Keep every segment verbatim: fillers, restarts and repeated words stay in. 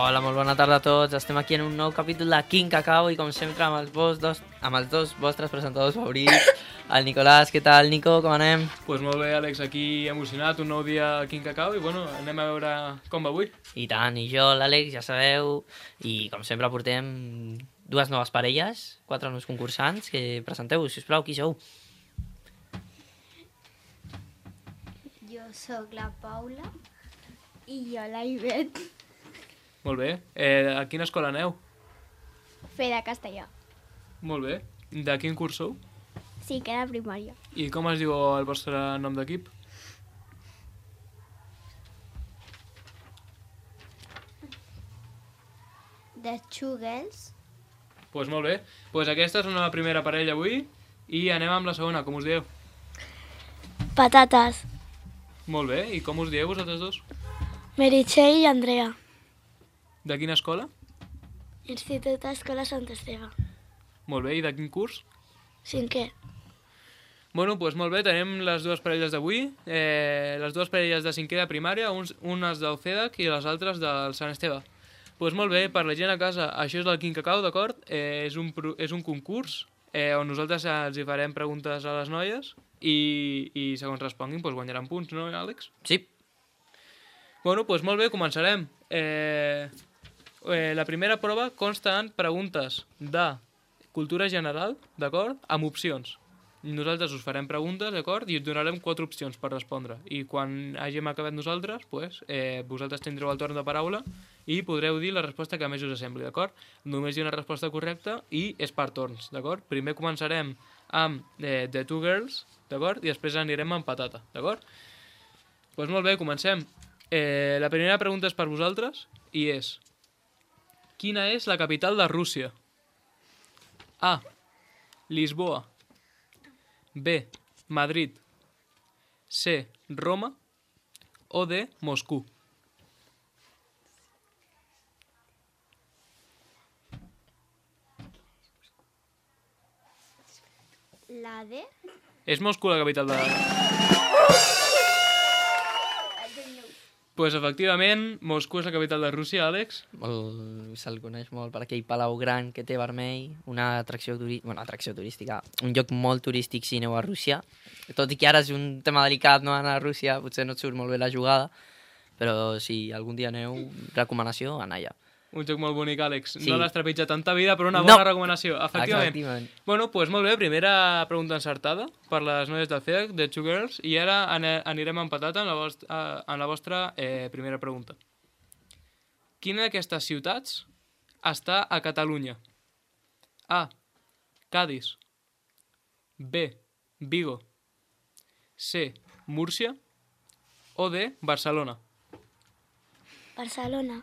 Hola, molt bona tarda a tots. Estem aquí en un nou capítol de Quin Cacau i com sempre amb els, vos dos, amb els dos vostres presentadors favorits, el Nicolàs. Què tal, Nico? Com anem? Pues molt bé, Àlex, aquí emocionat, un nou dia a Quin Cacau i bueno, anem a veure com va avui. I tant, i jo, l'Àlex, ja sabeu, i com sempre portem dues noves parelles, quatre nous concursants, que presenteu-vos, sisplau, qui sou? Jo sóc la Paula i jo la Ivet. Molt bé. Eh, a quina escola aneu? Fe de castellà. Molt bé. De quin curs sou? Sí, que era primària. I com es diu el vostre nom d'equip? The Two Girls. Doncs pues molt bé. Doncs pues aquesta és una primera parella avui i anem amb la segona. Com us dieu? Patates. Molt bé. I com us dieu vosaltres dos? Meritxell i Andrea. De quina escola? Institut Escola Sant Esteve. Molt bé. I de quin curs? Cinquè. Bueno, doncs pues molt bé, tenim les dues parelles d'avui, eh, les dues parelles de cinquè de primària, uns, unes del C E D A C i les altres del Sant Esteve. Doncs pues molt bé, per la gent a casa, això és el Quin Cacau, d'acord? Eh, és, un, és un concurs eh, on nosaltres els hi farem preguntes a les noies i, i segons responguin doncs guanyaran punts, no, Àlex? Sí. Bueno, doncs molt bé, començarem. Eh, eh, la primera prova consta en preguntes de cultura general, d'acord? Amb opcions. Nosaltres us farem preguntes, d'acord? I us donarem quatre opcions per respondre. I quan hàgim acabat nosaltres, pues, eh, vosaltres tindreu el torn de paraula i podreu dir la resposta que més us sembli, d'acord? Només hi ha una resposta correcta i és per torns, d'acord? Primer començarem amb eh, The Two Girls, d'acord? I després anirem amb patata, d'acord? Doncs pues molt bé, comencem. Eh, la primera pregunta és per vosaltres i és: quina és la capital de Rússia? A. Lisboa. B. Madrid. C. Roma. O D. Moscú. La D. És Moscú la capital de... Pues efectivament, Moscú és la capital de Rússia, Àlex. Molt, se'l coneix molt per aquell palau gran que té vermell, una atracció, turi... bueno, atracció turística, un lloc molt turístic si aneu a Rússia. Tot i que ara és un tema delicat no anar a Rússia, potser no et surt molt bé la jugada, però si algun dia aneu, recomanació, anar allà. Un joc molt bonic, Àlex. Sí. No l'has trepitjat tanta vida, però una bona No. recomanació, efectivament. Efectivament. Bueno, doncs pues molt bé, primera pregunta encertada per les noies del C E D A C, de Two Girls, i ara ane- anirem empatat amb la vostra, amb la vostra eh, primera pregunta. Quina d'aquestes ciutats està a Catalunya? A. Cádiz. B. Vigo. C. Múrcia. O D. Barcelona. Barcelona.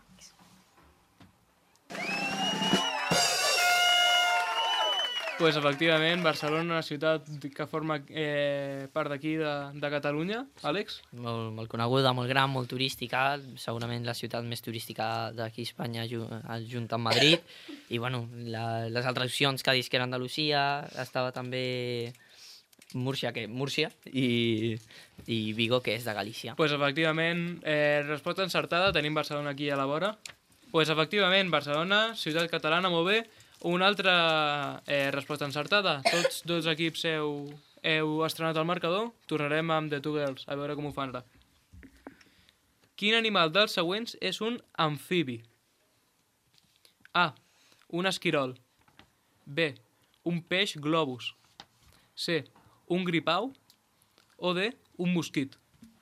Pues efectivament, Barcelona, una ciutat que forma eh, part d'aquí de, de Catalunya. Àlex? Molt, molt coneguda, molt gran, molt turística, segurament la ciutat més turística d'aquí a Espanya ju junt amb Madrid. I bueno, la, les altres opcions, Cádiz, que era Andalusia, estava també Múrcia, que Múrcia, i, i Vigo, que és de Galícia. Pues efectivament, eh, resposta encertada, tenim Barcelona aquí a la vora. Pues efectivament, Barcelona, ciutat catalana, molt bé. Una altra eh, resposta encertada. Tots dos equips heu, heu estrenat el marcador. Tornarem amb The Two Girls, a veure com ho fan ara. Quin animal dels següents és un amfibi? A. Un esquirol. B. Un peix globus. C. Un gripau. O D. Un mosquit.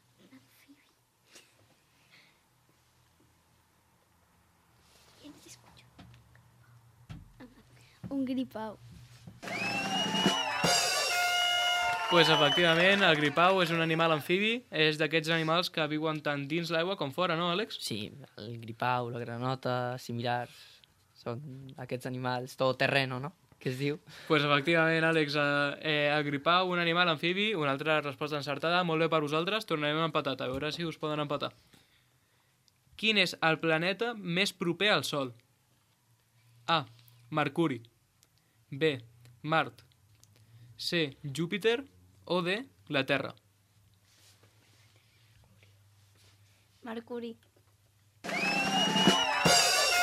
Un gripau. Pues efectivament, el gripau és un animal amfibi, és d'aquests animals que viuen tant dins l'aigua com fora, no, Àlex? Sí, el gripau, la granota, similars, són aquests animals todoterreno, no?, que es diu. Pues efectivament, Àlex, eh, eh, el gripau, un animal amfibi, una altra resposta encertada, molt bé per vosaltres, tornarem empatat, a veure si us poden empatar. Quin és el planeta més proper al Sol? A. Mercuri. B. Mart. C. Júpiter. O D. La Terra. Mercuri.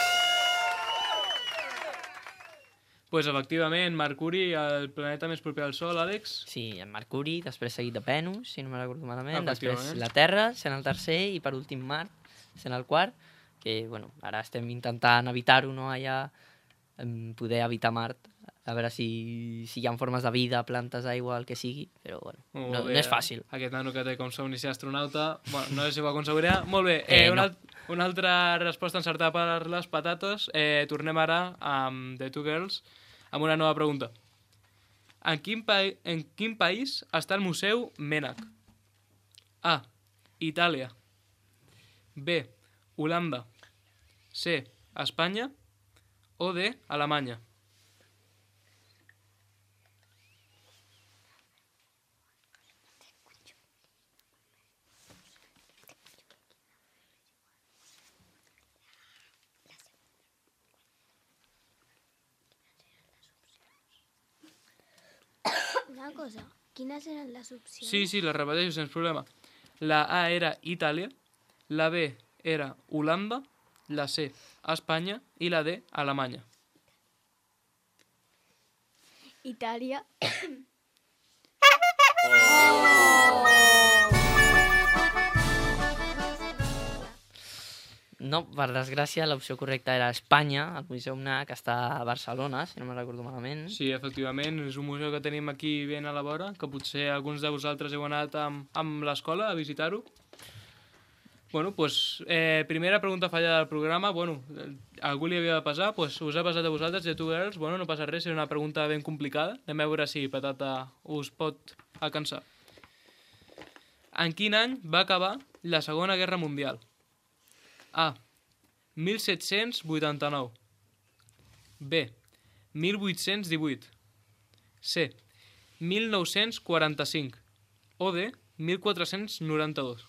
pues, efectivament, Mercuri, el planeta més proper al Sol, Àlex. Sí, en Mercuri, després seguit de Venus, si no me recordo malament, després Efectivament. la Terra, sent el tercer, i per últim Mart, sent el quart, que, bueno, ara estem intentant evitar-ho, no?, allà, em, poder habitar Mart, a veure si, si hi ha formes de vida, plantes, aigua, el que sigui, però, bueno, Molt no, bé, no és fàcil. Aquest nano que té com somni ser astronauta, bueno, no sé si ho aconseguirà. Molt bé, eh, Eh, una, no. alt- una altra resposta encertada per les patates. Eh, tornem ara amb The Two Girls, amb una nova pregunta. En quin, pa en quin país està el Museu Mènec? A. Itàlia. B. Holanda. C. Espanya. O D. Alemanya. Una cosa, quines eren les opcions? Sí, sí, la repeteixo sense problema. La A era Itàlia, la B era Holanda, la C Espanya i la D Alemanya. Itàlia. No, per desgràcia, l'opció correcta era Espanya, el Museu M N A C està a Barcelona, si no me'n recordo malament. Sí, efectivament, és un museu que tenim aquí ben a la vora, que potser alguns de vosaltres heu anat amb, amb l'escola a visitar-ho. Bueno, doncs, eh, primera pregunta fallada del programa. Bueno, eh, algú li havia de passar, doncs us ha passat a vosaltres, The Two Girls. Bueno, no passa res, és una pregunta ben complicada. Anem a veure si Patata us pot alcançar. En quin any va acabar la Segona Guerra Mundial? A. mil set-cents vuitanta-nou. B. mil vuit-cents divuit. C. mil nou-cents quaranta-cinc. O D. mil quatre-cents noranta-dos.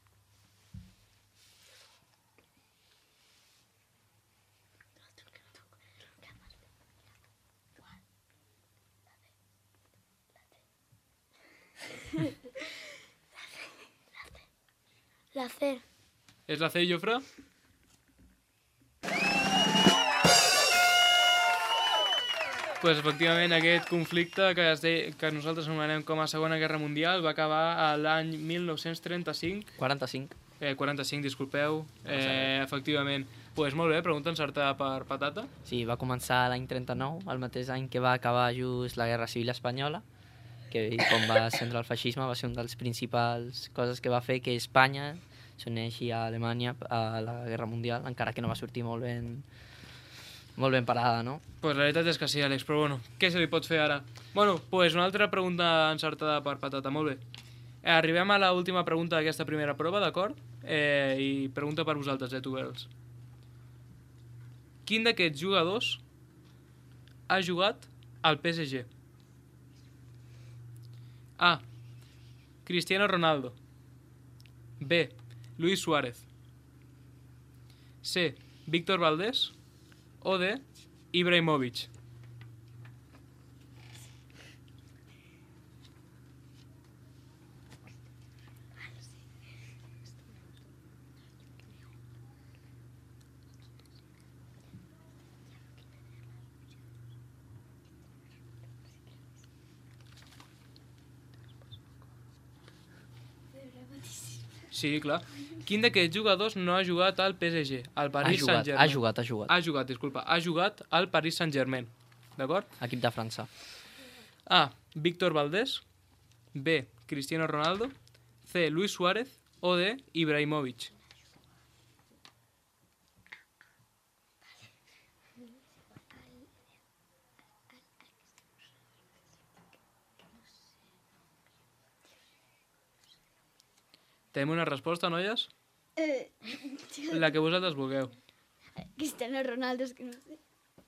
La C. És la C, Jofre? Pues, efectivament, aquest conflicte que, es de... que nosaltres anomenem com a Segona Guerra Mundial va acabar a l'any mil nou-cents trenta-cinc. quaranta-cinc. Eh, quaranta-cinc, disculpeu. Eh, efectivament. Pues molt bé, pregunta encertada per Patata. Sí, va començar l'any trenta-nou, el mateix any que va acabar just la Guerra Civil Espanyola, que com va ascendre el feixisme va ser un dels principals coses que va fer que Espanya s'uneixi a Alemanya a la Guerra Mundial, encara que no va sortir molt ben, molt ben parada, no? Pues la veritat és que sí, Àlex, però bueno, què se li pot fer ara? Bueno, pues una altra pregunta encertada per Patata, molt bé. Eh, arribem a l'última pregunta d'aquesta primera prova, d'acord? Eh, I pregunta per vosaltres, eh, tu girls. Quin d'aquests jugadors ha jugat al P S G? A. Cristiano Ronaldo. B. Luis Suárez. C. Víctor Valdés. O D. Ibrahimovic. Sí, clar. Quin d'aquests jugadors no ha jugat al P S G? Al Ha Paris jugat, Saint-Germain. ha jugat, ha jugat. Ha jugat, disculpa. Ha jugat al Paris Saint-Germain. D'acord? Equip de França. A. Víctor Valdés. B. Cristiano Ronaldo. C. Luis Suárez. O D. Ibrahimovic. Tenim una resposta, noies? Eh, La que vosaltres vulgueu. Cristiano Ronaldo, és que no sé.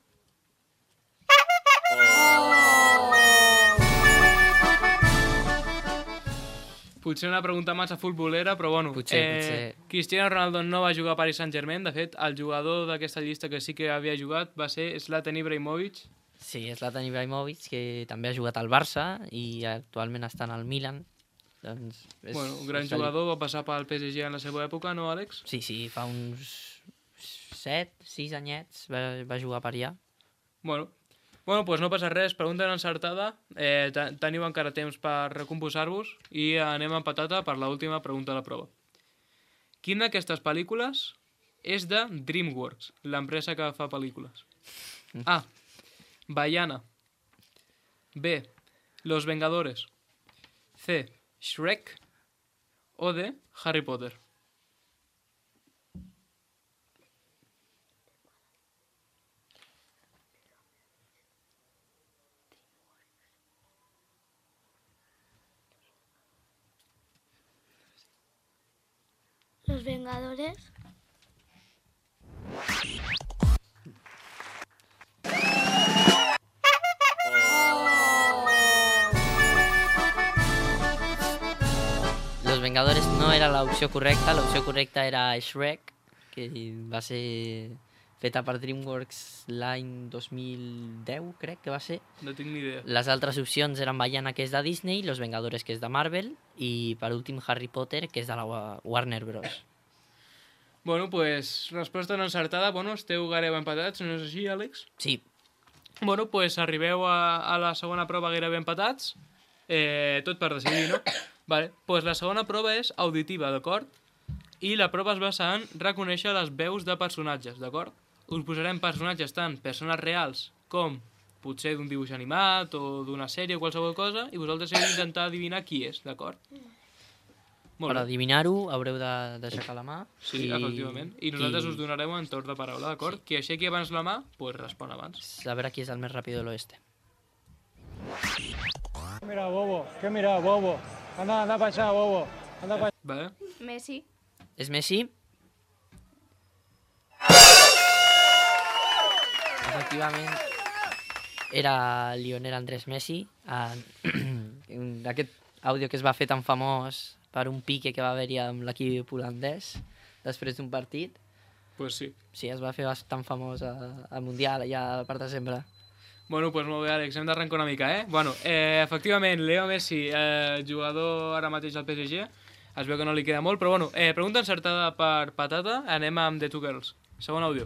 Potser una pregunta massa futbolera, però bueno. Potser, eh, potser. Cristiano Ronaldo no va jugar a Paris Saint-Germain. De fet, el jugador d'aquesta llista que sí que havia jugat va ser Zlatan Ibrahimovic. Sí, és Zlatan Ibrahimovic, que també ha jugat al Barça i actualment està en el Milan. Doncs és, Bueno, un gran és el- jugador, va passar pel P S G en la seva època, no, Àlex? Sí, sí, fa uns set, sis anyets va, va jugar per allà. Bueno, Bueno, doncs no passa res, pregunta encertada, eh, teniu encara temps per recomposar-vos i anem a patata per l'última pregunta de la prova. Quina d'aquestes pel·lícules és de DreamWorks, l'empresa que fa pel·lícules? A. Vaiana. B. Los Vengadores. C. Shrek. O D. Harry Potter. Los Vengadores. Los Vengadores no era l'opció correcta, l'opció correcta era Shrek, que va ser feta per DreamWorks l'any dos mil deu, crec que va ser. No tinc ni idea. Les altres opcions eren Vaiana, que és de Disney, Los Vengadores, que és de Marvel, i per últim Harry Potter, que és de la Warner Bros. Bueno, pues resposta no encertada. Bueno, esteu gairebé empatats, no és així, Àlex? Sí. Bueno, pues arribeu a, a la segona prova gairebé empatats. Eh, tot per decidir, no? Vale, pues la segona prova és auditiva, d'acord? I la prova es basa en reconèixer les veus de personatges, d'acord? Us posarem personatges tant persones reals com potser d'un dibuix animat o d'una sèrie o qualsevol cosa i vosaltres heu d'intentar adivinar qui és, d'acord? Per adivinar-ho haureu d'aixecar la mà. Sí, i... efectivament. I nosaltres i... us donarem un entorn de paraula, d'acord? Sí. Qui aixequi abans la mà, pues respon abans. A veure qui és el més ràpid de l'oeste. Mira, bobo, què mira, bobo? Anda, anda pa allá, bobo. Anda pa... Vale. Messi. És Messi? Efectivament, era Lionel Andrés Messi. Aquest àudio que es va fer tan famós per un pique que va haver-hi amb l'equip holandès després d'un partit. Pues sí. Sí, es va fer bastant famós al Mundial, allà per desembre. Bueno, pues molt bé, Àlex, hem d'arrencar una mica, eh? Bueno, eh, efectivament, Leo Messi, eh, jugador ara mateix al P S G, es veu que no li queda molt, però bueno, eh, pregunta encertada per Patata, anem amb The Two Girls. Segon àudio.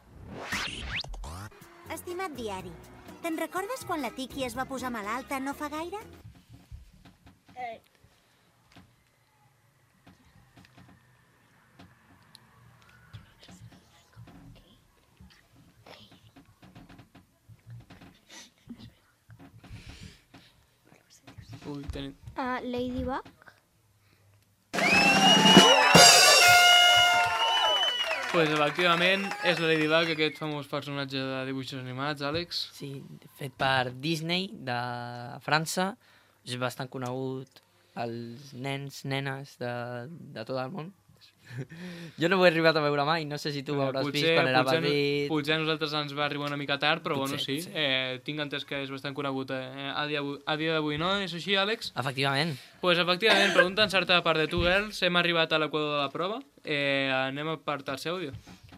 Estimat diari, te'n recordes quan la Tiki es va posar malalta no fa gaire? Eh. Ui, tenim... Uh, Ladybug. Pues efectivament és la Ladybug, aquest famós personatge de dibuixos animats, Àlex. Sí, fet per Disney de França. És bastant conegut als nens, nenes de, de tot el món. Jo no ho he arribat a veure mai, no sé si tu ho hauràs potser, vist quan era potser, petit. Potser a nosaltres ens va arribar una mica tard, però Potser, bueno, sí, potser. eh, tinc entès que és bastant conegut eh, a dia, a dia d'avui, no? És així, Àlex? Efectivament. Pues efectivament, pregunta encertada per The Two Girls, hem arribat a l'equador de la prova, eh, anem a per tercer àudio.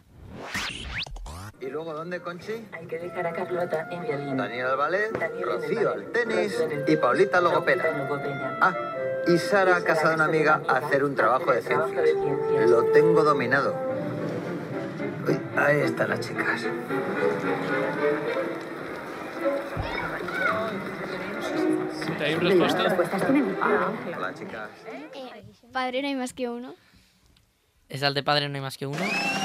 ¿Y luego dónde, Conchi? Hay que dejar a Carlota en violín. Daniel al ballet, Daniel en el Rocío ballet, al tenis Rocío en el y Paulita al Paulita logopeda. logopeda. Ah, y Sara, casa de una amiga, a hacer un trabajo de Trabajo de ciencias. ciencias. Lo tengo dominado. Uy, ahí están las chicas. Tenim resposta? Respuestas tienen... Hola, chicas. Eh, padre no hay más que uno. És el de Padre no hay más que uno.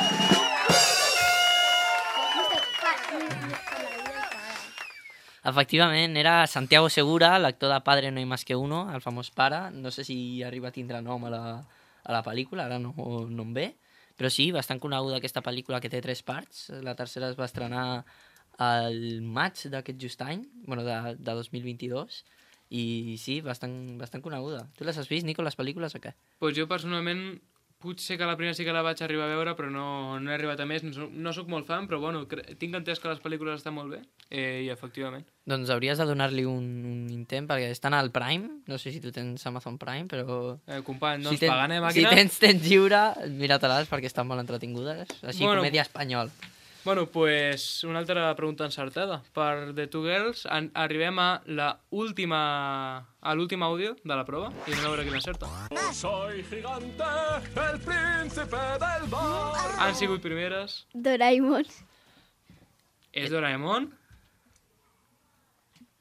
Efectivament, era Santiago Segura, l'actor de Padre no hay más que uno, el famós pare. No sé si arriba a tindre nom a la, a la pel·lícula, ara no, no em ve. Però sí, bastant coneguda aquesta pel·lícula que té tres parts. La tercera es va estrenar al maig d'aquest just any, bueno, de, de dos mil vint-i-dos. I sí, bastant, bastant coneguda. Tu les has vist, Nico, les pel·lícules o què? Pues jo personalment potser que la primera sí que la vaig arribar a veure, però no, no he arribat a més. No, no sóc molt fan, però bueno, cre- tinc entès que les pel·lícules estan molt bé. Eh, I efectivament. Doncs hauries de donar-li un, un intent, perquè estan al Prime. No sé si tu tens Amazon Prime, però... Eh, company, no si ens tens, paguen, eh, si màquina? tens temps lliure, mira-te-les perquè estan molt entretingudes. Així, Bueno. comèdia espanyol. Bueno, pues una altra pregunta encertada. Per The Two Girls en, arribem a la última, a l'últim àudio de la prova i anem a veure qui l'encerta. Soy gigante, el príncipe del mar. Han sigut primeres. Doraemon. És Doraemon.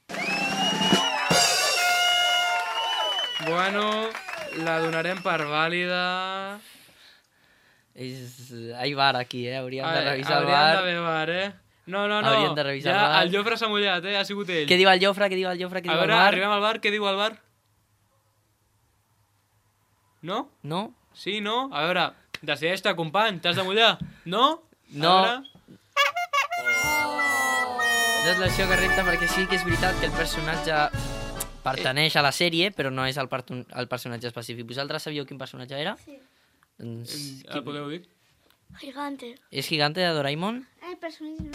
Bueno, la donarem per vàlida. És... Hi bar aquí, eh? Hauríem de Ai, revisar el hauríem bar. d'haver bar, eh? No, no, no. Hauríem de revisar ja el bar. el Jofre s'ha mullat, eh? Ha sigut ell. Què diu el Jofre? Què diu el Jofre? Què A diu el veure, bar? arribem al bar. Què diu el bar? No? No? Sí, no? A veure, decideix-te, company. T'has de mullar? No? No. A veure... Deslació correcta, perquè sí que és veritat que el personatge pertaneix a la sèrie, però no és el, per el personatge específic. Vosaltres sabíeu quin personatge era? Sí. Doncs... El podeu dir? Gigante. És Gigante de Doraemon? El personatge...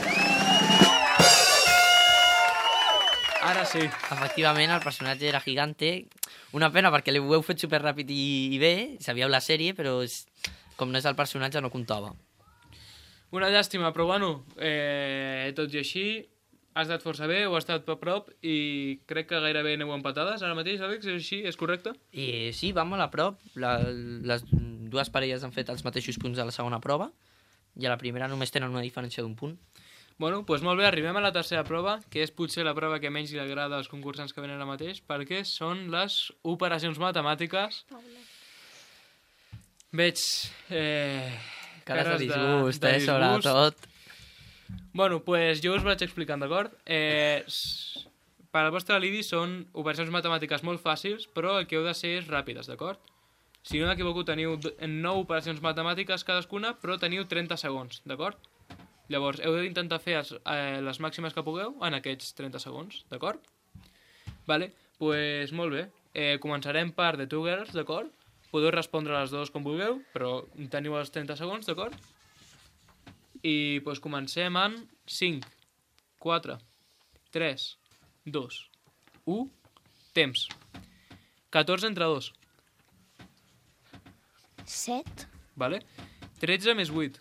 Ara sí. Efectivament, el personatge era Gigante. Una pena, perquè ho heu fet superràpid i, i bé, sabíeu la sèrie, però és, com no és el personatge no comptava. Una llàstima, però bueno, eh, tot i així, ha estat força bé, ho ha estat a prop i crec que gairebé aneu empatades ara mateix, Àlex, és així? És correcte? I sí, va molt a prop. La, les dues parelles han fet els mateixos punts a la segona prova i a la primera només tenen una diferència d'un punt. Bueno, doncs molt bé, arribem a la tercera prova, que és potser la prova que menys li agrada als concursants que venen ara mateix, perquè són les operacions matemàtiques. Veig... Eh, Cares de de- disgust, de eh, disgust. sobretot. Bueno, doncs pues jo us vaig explicant, d'acord? Eh, s- per al vostre alivi són operacions matemàtiques molt fàcils, però el que heu de ser és ràpides, d'acord? Si no m'equivoco, teniu do- nou operacions matemàtiques cadascuna, però teniu trenta segons, d'acord? Llavors, heu d'intentar fer els, eh, les màximes que pugueu en aquests trenta segons, d'acord? Vale, doncs pues, molt bé. Eh, començarem per The Two Girls, d'acord? Podeu respondre a les dues com vulgueu, però teniu els trenta segons, d'acord? I doncs comencem en cinc, quatre, tres, dos, u, temps. catorze entre dos, set, vale? tretze més vuit,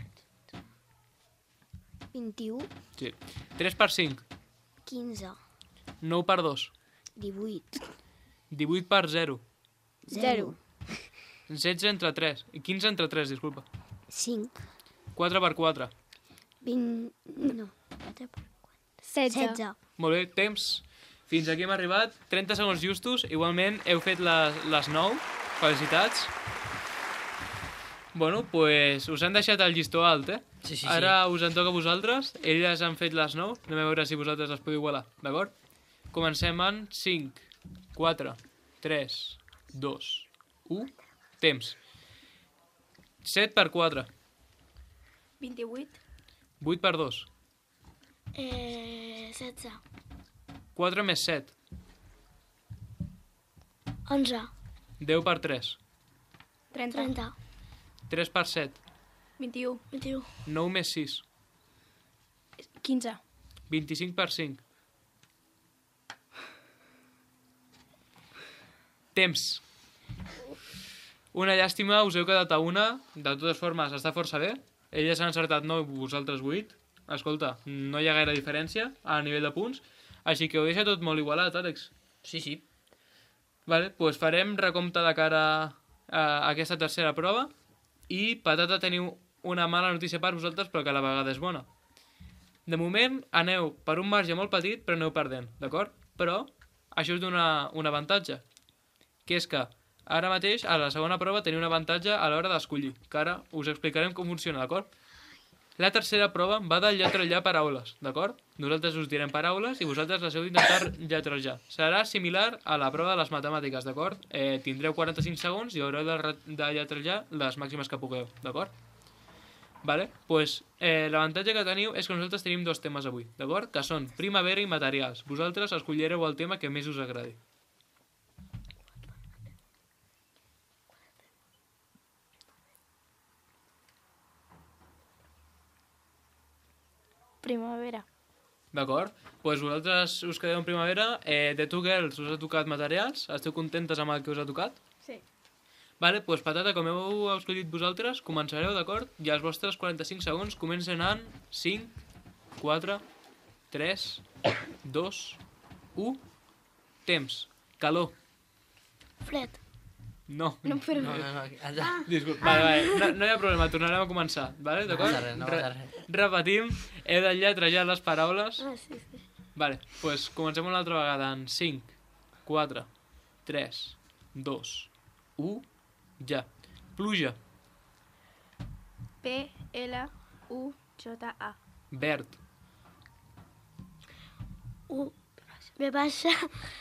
vint-i-u, sí. tres per cinc, quinze, nou per dos, divuit, divuit per zero, zero, setze entre tres, quinze entre tres, disculpa. cinc, quatre per quatre. vint... no, setze. Molt bé, temps. Fins aquí hem arribat. trenta segons justos. Igualment heu fet les, les nou. Felicitats. Bueno, doncs pues, us han deixat el llistó alt, eh? Sí, sí, sí. Ara us en toca a vosaltres. Elles han fet les nou. Anem a veure si vosaltres les podeu igualar, d'acord? Comencem en cinc, quatre, tres, dos, u, temps. set per quatre. vint-i-vuit. vuit per dos. Eh, setze. quatre més set. onze. deu per tres. trenta. trenta. tres per set. vint-i-u. vint-i-u. nou més sis. quinze. vint-i-cinc per cinc. Temps. Una llàstima, us heu quedat a una. De totes formes, està força bé. Elles han encertat nou, vosaltres vuit. Escolta, no hi ha gaire diferència a nivell de punts. Així que ho deixa tot molt igualat, Àlex. Sí, sí. Vale, doncs farem recompte de cara a aquesta tercera prova. I, patata, teniu una mala notícia per vosaltres, però que a la vegada és bona. De moment, aneu per un marge molt petit, però aneu perdent, d'acord? Però això us dona un avantatge, que és que ara mateix, a la segona prova, teniu un avantatge a l'hora d'escollir, que ara us explicarem com funciona, d'acord? La tercera prova va de lletrejar paraules, d'acord? Nosaltres us direm paraules i vosaltres les heu d'intentar lletrejar. Serà similar a la prova de les matemàtiques, d'acord? Eh, tindreu quaranta-cinc segons i haureu de, de lletrejar les màximes que pugueu, d'acord? Vale? Pues, eh, l'avantatge que teniu és que nosaltres tenim dos temes avui, d'acord? Que són primavera i materials. Vosaltres escollireu el tema que més us agradi. Primavera. D'acord? Doncs pues vosaltres us quedeu en primavera. Eh, The Two Girls us ha tocat materials. Esteu contentes amb el que us ha tocat? Sí. Vale, doncs pues, patata, com heu escollit vosaltres, començareu, d'acord? I els vostres quaranta-cinc segons comencen en cinc, quatre, tres, dos, u, temps. Calor. Fred. No. No, però... No, no, no. Ah. Disculpa. Vale, vale. No, no hi ha problema, tornarem a començar. Vale, d'acord? passa res, no passa res. Repetim, he de lletrejar les paraules. Ah, sí, sí. Vale, doncs pues comencem una altra vegada en cinc, quatre, tres, dos, u, ja. Pluja. P, L, U, J, A. Verd. U, B baixa,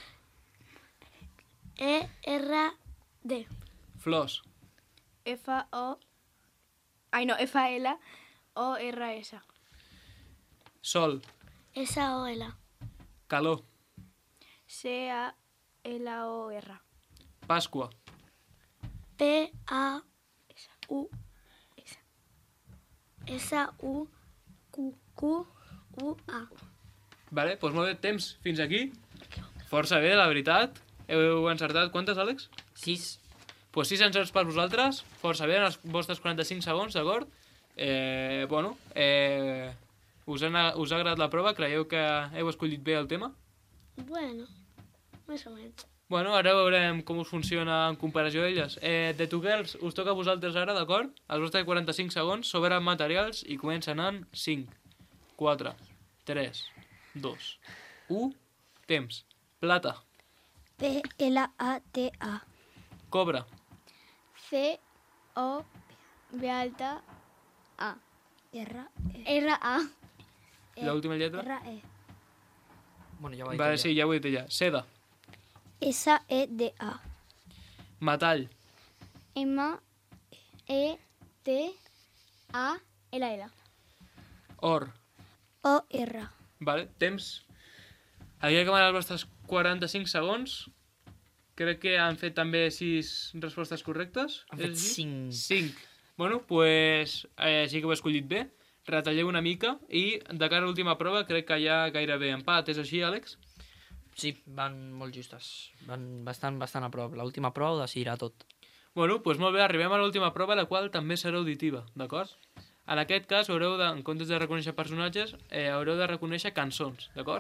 E, R, D. Flors. F, O, ai no, F, L, O, R, S. Sol. S, O, L. Calor. C, A, L, O, R. Pasqua. P, A, U, S. S, U, Q, Q, U, A. Vale, doncs molt bé, temps fins aquí. Força bé, la veritat. Heu encertat quantes, Àlex? Sis. Doncs pues sis encerts per vosaltres. Força bé, en els vostres quaranta-cinc segons, d'acord? Eh, bueno, eh, us, ha, us ha agradat la prova? Creieu que heu escollit bé el tema? Bueno, més o menys. Bueno, ara veurem com us funciona en comparació a elles. Eh, The Two Girls us toca a vosaltres ara, d'acord? Els vostres quaranta-cinc segons sobre materials i comencen en cinc, quatre, tres, dos, u, temps. Plata. P, L, A, T, A. Cobre. C, O, B alta, A. R, E. R, A. L'última lletra? R, E. Bueno, ja ho he dit. Vale, sí, ja ho he dit ja. Seda. S, E, D, A. Metall. M, E, T, A, L, L. Or. O, R. Vale, temps. Havia acabat els vostres quaranta-cinc segons. Crec que han fet també sis respostes correctes. Han fet És així? cinc. Cinc. Bueno, doncs pues, eh, sí que ho he escollit bé. Retalleu una mica i de cara a l'última prova crec que hi ha gairebé empat. És així, Àlex? Sí, van molt justes. Van bastant, bastant a prop. L'última prova ho decidirà tot. Bueno, doncs molt bé, arribem a l'última prova, la qual també serà auditiva, d'acord? En aquest cas, haureu de, en comptes de reconèixer personatges, eh, haureu de reconèixer cançons, d'acord?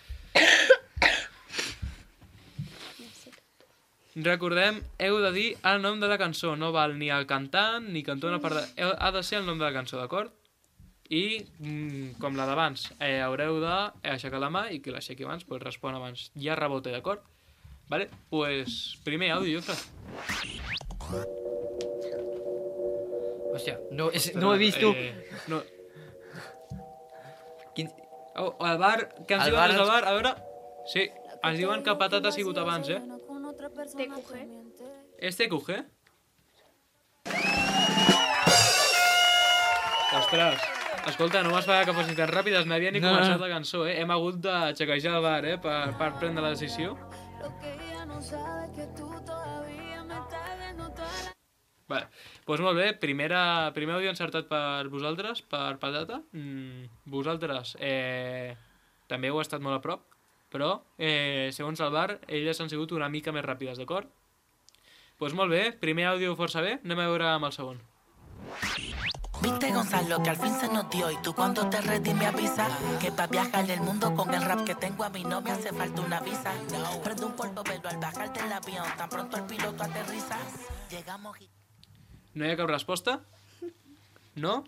Recordem, heu de dir el nom de la cançó, no val ni el cantant ni cantant una part de... Heu- Ha de ser el nom de la cançó, d'acord? I, mm, com la d'abans, eh, haureu d'aixecar la mà i qui l'aixequi abans pues, respon abans. Ja rebote, d'acord? Vale? Pues primer àudio, Jofre. Hòstia, no, és, no ho he vist, tu. Eh, no. Quin... Oh, el bar, què ens El diuen bar des del ens- bar? A veure... Sí, ens diuen que patata ha sigut abans, eh? T Q G. És T Q G? Ostres, escolta, no m'has pagat que fossin tan ràpides, no havia ni No. començat la cançó, eh? Hem hagut de xequejar el bar, eh? Per, per prendre la decisió. Vale, doncs molt bé, primera, primer àudio encertat per vosaltres, per patata. Mm, vosaltres eh, també heu estat molt a prop, però eh, segons el bar, elles han sigut una mica més ràpides, d'acord? Doncs molt bé, primer àudio força bé, anem a veure amb el segon. Viste, Gonzalo, que al fin se nos dio y tú cuando te ready me avisa que para viajar el mundo con el rap que tengo a mi novia hace falta una visa. Prendo un portobelo al bajar del avión, tan pronto el piloto aterriza. Llegamos y... No hi ha cap resposta? No?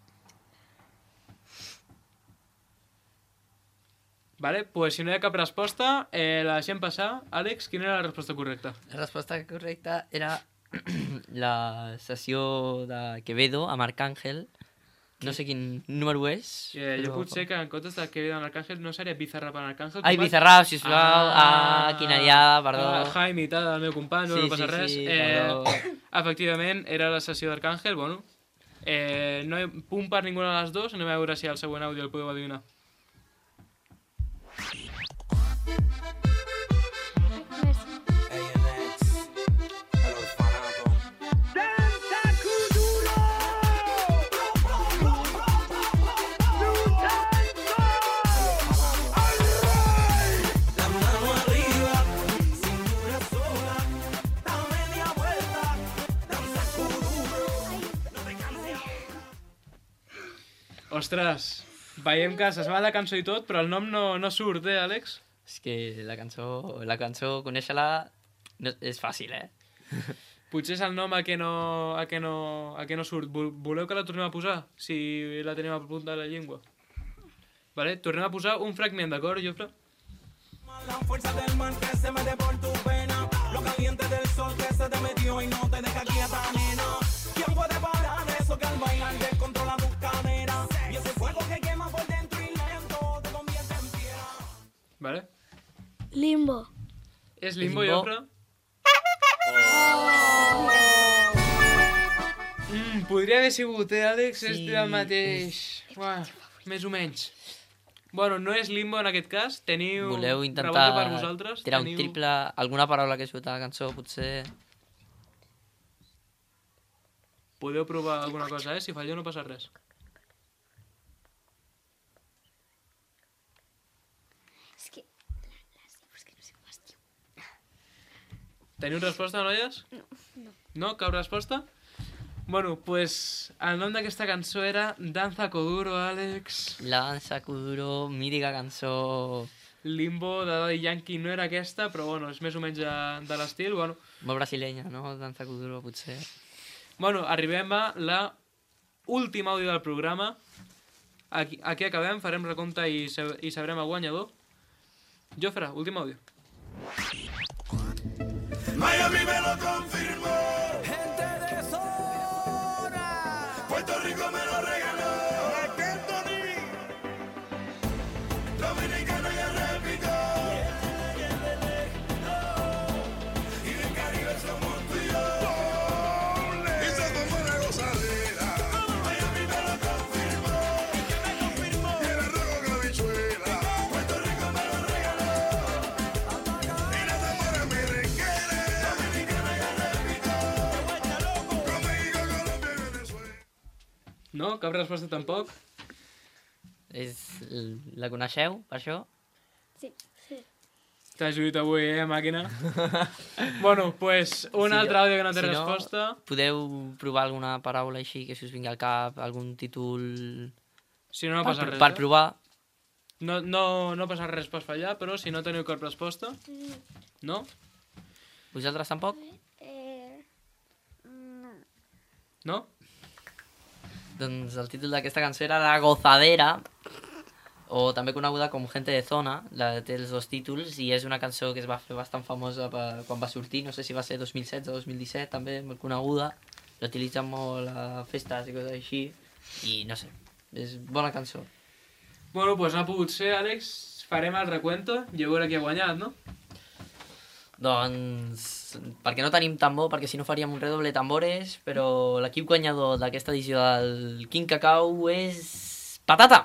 Vale, pues si no hi ha cap resposta, eh, la deixem passar. Àlex, quina era la resposta correcta? La resposta correcta era la sessió de Quevedo amb Arcángel. No sé quin número és. Eh, jo però- potser que en comptes de Quevedo amb Arcángel no seria Bizarrap amb Arcángel. Ai, com a- Bizarrap, sisplau. Ah, quina liada, perdó. Ah, Jaime i tal, el meu company, no, Sí, no passa sí, res. sí, eh, perdó. efectivament, era la sessió d'Arcángel, bueno. Eh, no hi ha punt per ninguna de les dues, anem a veure si al següent àudio el podeu adivinar. Ostres, veiem que se sembla la cançó i tot, però el nom no, no surt, eh, Àlex? És que la cançó, la cançó conèixer-la no, és fàcil, eh? Potser és el nom a què no, a què no, a què no surt. Vol- Voleu que la tornem a posar? Si la tenim a punta de la llengua. Vale? Tornem a posar un fragment, d'acord, Jofre? La fuerza del mar que se mete por tu pena, lo caliente del sol que se te metió y no te deja quieta, nena. ¿Quién puede parar eso que al bailar descontrola tus caderas? Y ese fuego que quema por dentro y lento te convierte en piedra. Vale? Limbo. És Limbo, Limbo. Jofre? Mm, podria haver sigut, eh, Àlex? Sí, És el mateix. Uah, més o menys. Bueno, no és Limbo en aquest cas. Teniu... Voleu pregunta intentar per vosaltres. tirar Teniu... un triple, alguna paraula que surt a la cançó, potser... Podeu provar alguna cosa, eh? Si falleu no passa res. És que... És que no sé com es diu. Teniu resposta, noies? No, no. No? Cap resposta? Bueno, pues el nom d'aquesta cançó era Danza Kuduro, Àlex. La dansa Kuduro, mítica cançó... Limbo de Daddy Yankee no era aquesta, però bueno, és més o menys de, de l'estil. Bueno, Molt brasilenya, no? Danza Kuduro, potser. bueno, arribem a la últim àudio del programa. Aquí, aquí acabem, farem recompte i, sab i sabrem el guanyador. Jofre, últim àudio. Miami me lo confirmó. Gente de zona. Puerto Rico me lo regaló. Kentucky. Dominicana ya repitió. Y del Caribe somos tú y yo. Y se tomó la gozadera. Miami me lo confirmó. ¿Quién me confirmó? Y el arroz con habichuela. Puerto Rico me lo regaló. Y la zamora merenguera. Dominicana ya repitió. Con México, Colombia y Venezuela. No? Cap resposta tampoc? És... La coneixeu, per això? Sí, sí. T'has lluit avui, eh, màquina? Bueno, pues un Si altre jo- àudio que no té si resposta. Podeu provar alguna paraula així que si us vingui al cap, algun títol... Si no, no per, passa res. per eh? provar. No, no, no passa res per fallar, però si no teniu cap resposta... No? Vosaltres tampoc? Eh... No. No? Doncs el títol d'aquesta cançó era La Gozadera, o també coneguda com Gente de Zona, la, té els dos títols, i és una cançó que es va fer bastant famosa per, quan va sortir, no sé si va ser dos mil setze o dos mil disset, també molt coneguda, l'utilitzen molt a festes i coses així, i no sé, és bona cançó. Bueno, pues no ha pogut ser, Àlex. Farem el recuento i a veure qui ha guanyat, no? Doncs, perquè no tenim tambor, perquè si no faríem un redoble de tambores, però l'equip guanyador d'aquesta edició del King Cacau és... Patata!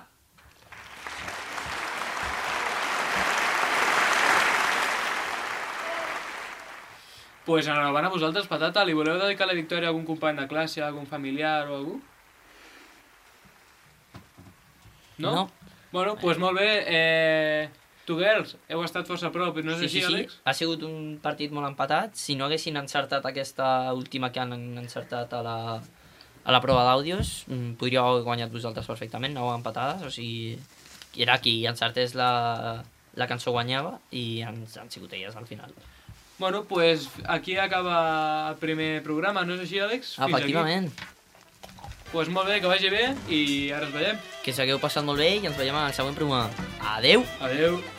Pues enhorabona a vosaltres, Patata. Li voleu dedicar la victòria a algun company de classe, a algun familiar o a algú? No? No. Bueno, doncs pues molt bé. Eh, tu, girls, heu estat força a prop, no és Sí, així, sí, sí. Àlex? Ha sigut un partit molt empatat. Si no haguessin encertat aquesta última que han encertat a la, a la prova d'àudios, mm, podríeu haver guanyat vosaltres perfectament, nou empatades, o sigui, era qui encertés la, la cançó guanyava i han, han sigut elles al final. Bueno, doncs pues aquí acaba el primer programa, no és així, Àlex? Fins Efectivament. Doncs pues molt bé, que vagi bé i ara ens veiem. Que s'hagueu passat molt bé i ens veiem en el següent programa. Adeu! Adeu!